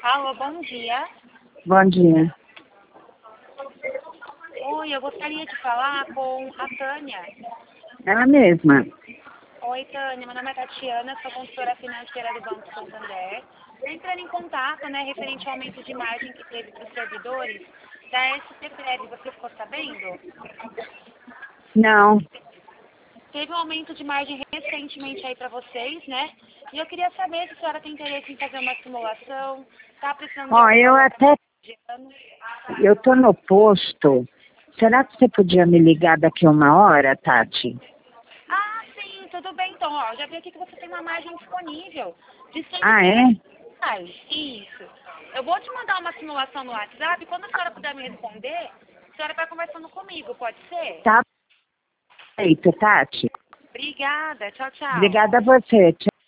Alô, bom dia. Bom dia. Oi, eu gostaria de falar com a Tânia. Ela mesma. Oi, Tânia, meu nome é Tatiana, sou consultora financeira do Banco Santander. Entrando em contato, referente ao aumento de margem que teve para os servidores da SCPREV, você ficou sabendo? Não. Teve um aumento de margem recentemente aí para vocês, né? E eu queria saber se a senhora tem interesse em fazer uma simulação, está precisando de Ó, alguma eu até... alocação de ano. Eu tô no posto. Será que você podia me ligar daqui 1 hora, Tati? Ah, sim, tudo bem então. Ó, já vi aqui que você tem uma margem disponível de Ah, é? R$ 150. Isso. Eu vou te mandar uma simulação no WhatsApp. Quando a senhora puder me responder, a senhora vai conversando comigo, pode ser? Tá feito, Tati. Obrigada. Tchau, tchau. Obrigada a você. Tchau.